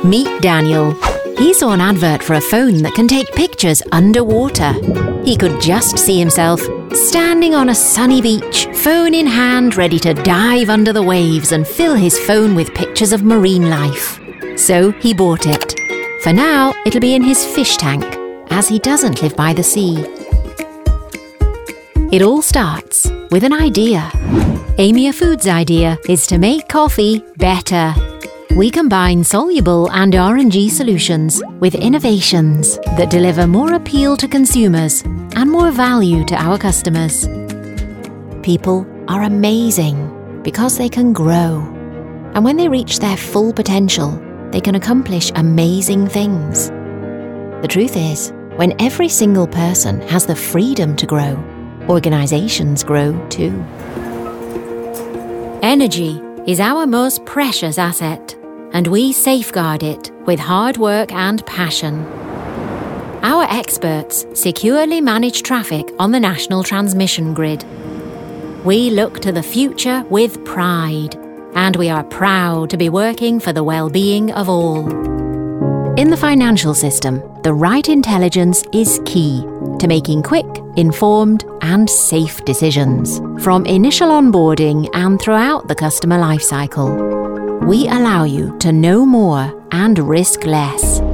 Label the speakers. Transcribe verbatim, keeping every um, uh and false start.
Speaker 1: Meet Daniel. He saw an advert for a phone that can take pictures underwater. He could just see himself standing on a sunny beach, phone in hand, ready to dive under the waves and fill his phone with pictures of marine life. So he bought it. For now, it'll be in his fish tank, as he doesn't live by the sea. It all starts with an idea. Amia Foods' idea is to make coffee better. We combine soluble and R and G solutions with innovations that deliver more appeal to consumers and more value to our customers. People are amazing because they can grow. And when they reach their full potential, they can accomplish amazing things. The truth is, when every single person has the freedom to grow, organizations grow too. Energy is our most precious asset, and we safeguard it with hard work and passion. Our experts securely manage traffic on the national transmission grid. We look to the future with pride, and we are proud to be working for the well-being of all. In the financial system, the right intelligence is key to making quick, informed, and safe decisions, from initial onboarding and throughout the customer lifecycle. We allow you to know more and risk less.